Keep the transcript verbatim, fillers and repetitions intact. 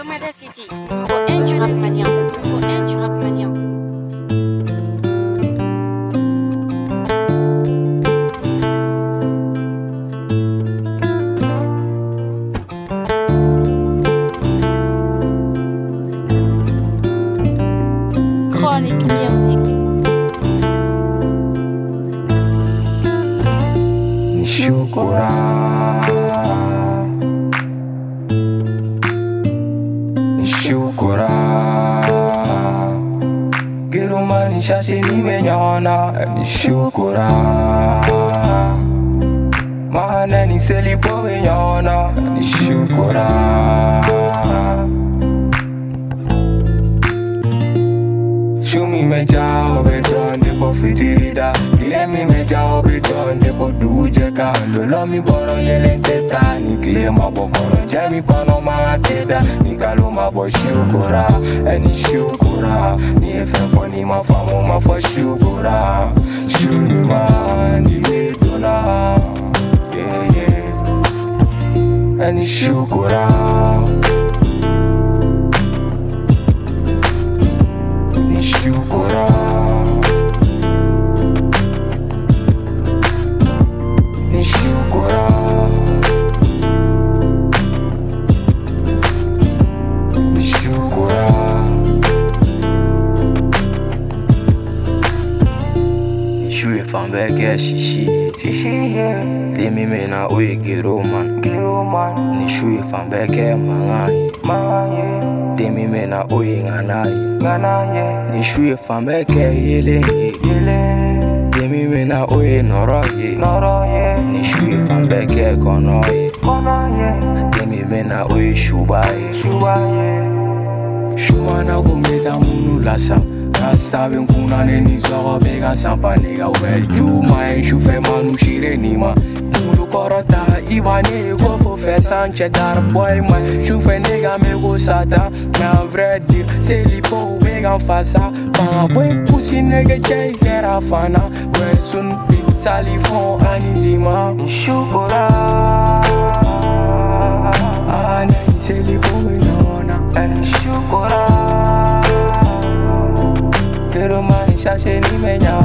Lomada City, numéro un du rap malien. Numéro un du rap malien. Chronic Music. Nishukura Nishukura Giruma nishashi nimenyona Nishukura Mahana niselipo menyona Nishukura Shumi mejao bedon depo fitirida Klemi mejao bedon depo dujeka Lolo mi boro yelen teta Ni klema bokoro jemi pano ma teda Ni kalo ma bo shukura Eni shukura Ni efenfo ni ma famu ma fo shukura Shuni ma ni vedona Yeah yeah Eni shukura Nishukura Nishukura Nishukura Nishuye fambeke shishi Shishi yeah Demi mena uye giro man Giro man Nishuye fambeke mangayi Mangayi Demi mena uye nganayi Nishuye fambeke yele yele Demi mena oye noro ye noro ye Nishuye fambeke kono ye kono ye Demi mena oye shuba ye shuba ye Shuma na kumeta munu lasa Rasa benkuna ne nizoro bega sampa nega well Juma en shufe manu shire nima Mulu korota ibane go fo fe sanche dar boy ma Shufe nega me go sata Na vrai dire c'est lipo bega fasa Ma boy pussy nega jay gera fana We sun big salifon anindima Nishukura Ah nani c'est lipo bega wana Nishukura Pero mani shashe ni menya